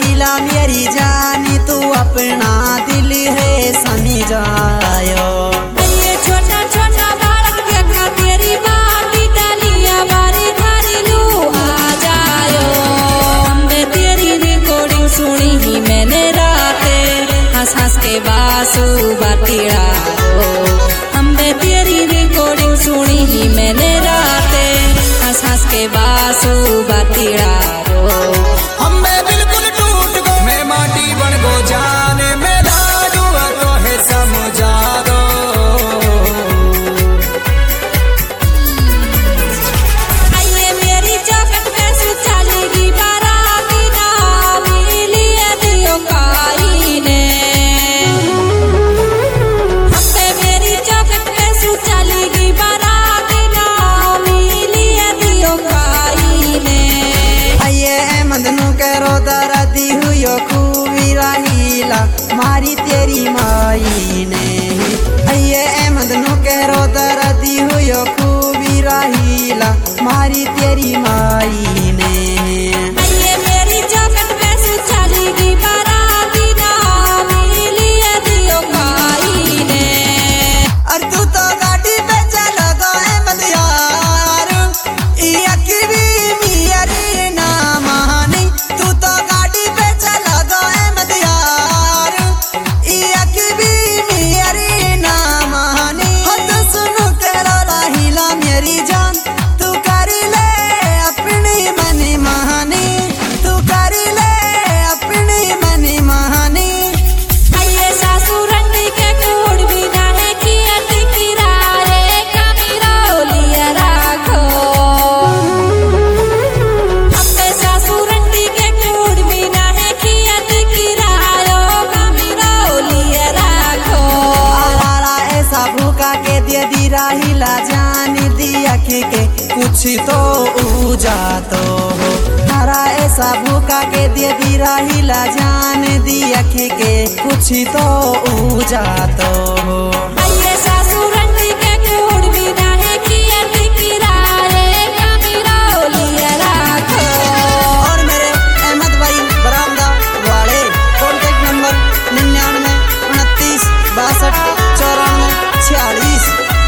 राहिला मेरी जानी, तू अपना दिल है समझायो। ये छोटा छोटा बालक देखा तेरी बाटी डालिया बारी थारी लू आ जायो। अम्बे तेरी रिकॉर्डिंग सुनी ही मैंने राते, हंस हंस के बासु बातीड़ा रो। अम्बे तेरी रिकॉर्डिंग सुनी ही मैंने राते, हंस हंस के बासु बातीड़ा रो। अम्बे बिल्कुल टूट गो, मैं माटी बन गो जाने में लाडू तो है समझा दो। आइए मेरी चौखट पे सुचालेगी बाराती ना मिली दियो काई ने। अम्बे मेरी चौखट पे सुचालेगी बाराती ना मिली दियो काई ने। आइए मदनू करो दरदी हुयो खूबी राहिला मारी तेरी माई ने। आइए मदनू करो दरदी हुयो खूबी राहिला मारी तेरी माई ने। आइए मेरी चौखट पे सुचालेगी बाराती ना मिली दियो काई ने। और तू तो गाड़ी पे चला गए मदियार, भी मेरी ना मानी। तू तो गाड़ी पे चला गए मदियार, भी मेरी ना मानी। तो सुनो तेरा राहिला मेरी जान, तू कर ले अपनी मनी महानी, तू कर ले अपनी मनी महानी। आइए सासू रंडी के कूड़ भी ना है कियत किराए कमीरो लिया राखो। अम्बे सासू रंडी के कूड़ भी ना है कियत किरायो कमीरो लिया राखो। आरा ऐसा भूखा के दे दी राहिला जान दी अखी के कुछ तो ऊजा तो हो। तारा ऐसा भूखा के दे दी राहिला जान दी अखी के कुछ तो ऊजा तो हो। आइए सासू रंडी के कूड़ भी ना है कियत किराए कमीरो लिया राखो। और मेरे अहमद भाई बरामदा वाले कॉन्टेक्ट नंबर 99 29 62 94 46।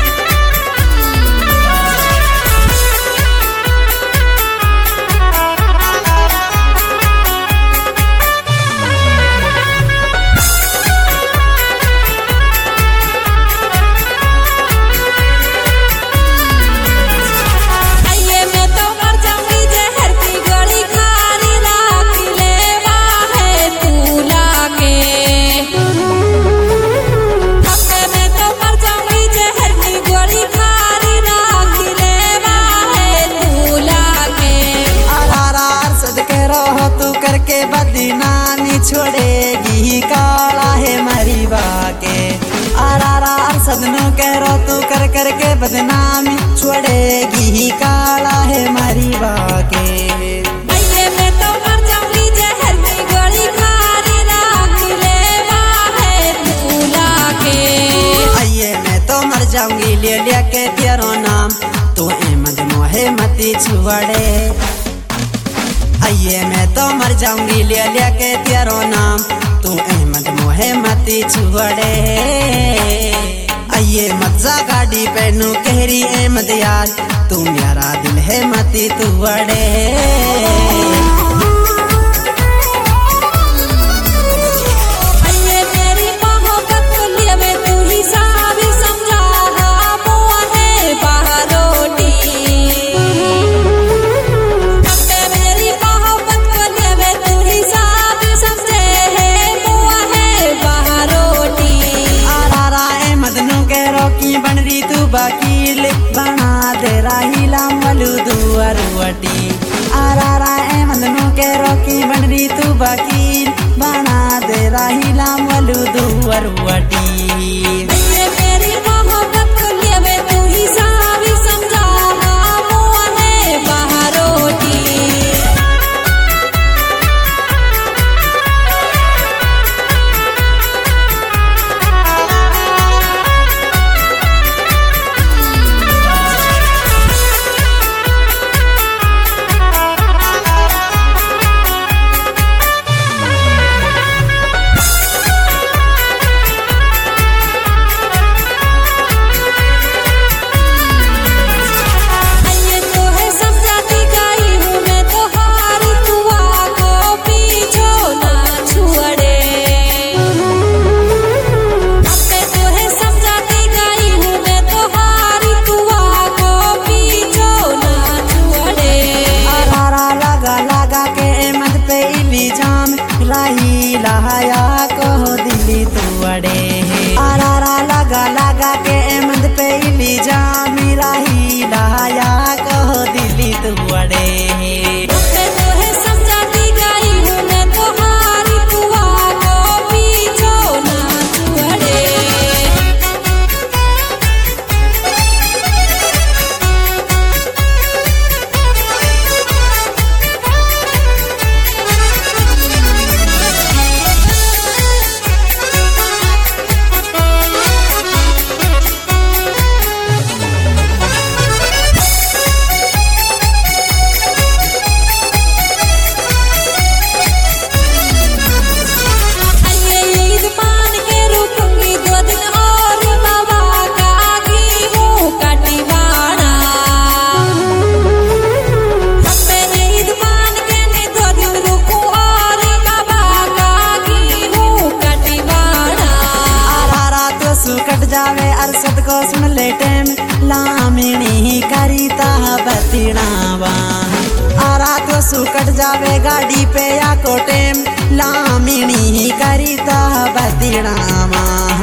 आइए मैं तो मर जाऊंगी जहर की गोली खारी राख ले है तू लाके। अम्बे मैं तो मर जाऊंगी जहर की गोली खारी राख ले है तू लाके। आरा अरसद के रहो तू करके बदनामी छोड़ेगी काला है मरीबा के। आरा अरसद नो कह रो तू कर करके बदनामी छोड़ेगी काला है मरीबा के। आइए मैं तो मर जाऊंगी जहर की गोली खारी राख ले है तू लाके। आइए मैं तो मर जाऊंगी ले लिया के तेरो नाम, तू अहमद मोहे मती छुड़े। आइए मैं तो मर जाऊंगी ले लिया के तेरो नाम, तू अहमद मोहे मती छुड़े। आइए मत जा गाड़ी पे नू कहरी अहमद यार, तू मेरा दिल है मती तू बड़े। आइए मेरी मोहब्बत को लिए मैं तू ही साबी समझा मुआ है बारोटी। अम्बे मेरी मोहब्बत को लिए मैं तू ही साबी समझे है मुआ है बारोटी। आरा अहमद नु कह रो की बन रही तू वकील, बना दे राहिला मलू दुअरुवटी। आरा अहमद नु कह रो की बन रही तू वकील, बना दे राहिला मलू दुअरुवटी। आइए मेरी मोहब्बत को लिए मैं तू ही साबी समझा मुआ है बारोटी। लाया कहो दिली तू अड़े आरा लगा लगा के एमद पे इली जा मेरा ही लाया कहो दिली तू अड़े कट जावे अरसद को सुन ले टेम लामिनी करीता बतीनावा आरा तो सुकट जावे गाड़ी पे या को टेम लामिनी करीता बतीनावा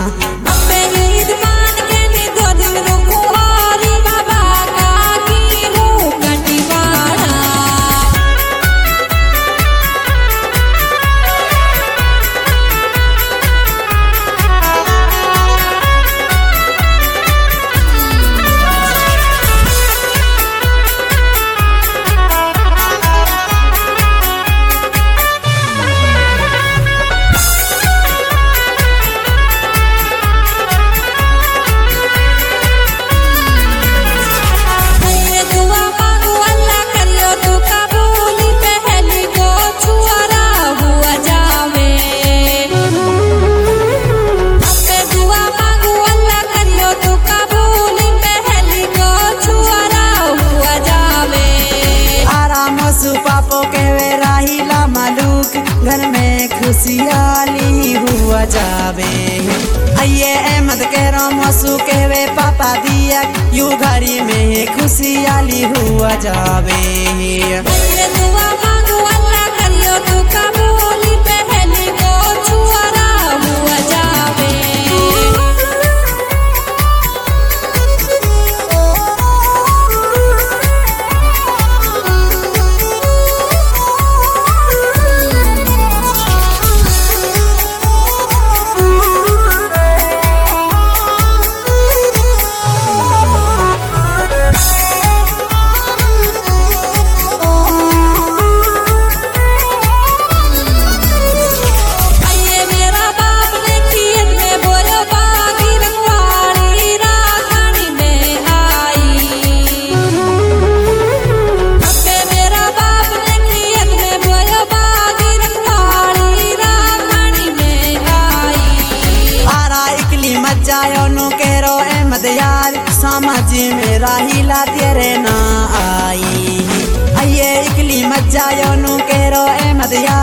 पापो कहवे राहिला मालूक घर में खुशियाली हुआ जावे आइए अहमद कह रहा मसू कहवे पापा दिया यू घरी में खुशियाली हुआ जावे यार समझ में राहिला तेरे ना आई आइए इकली मत जायो नु कह रो अहमद यार।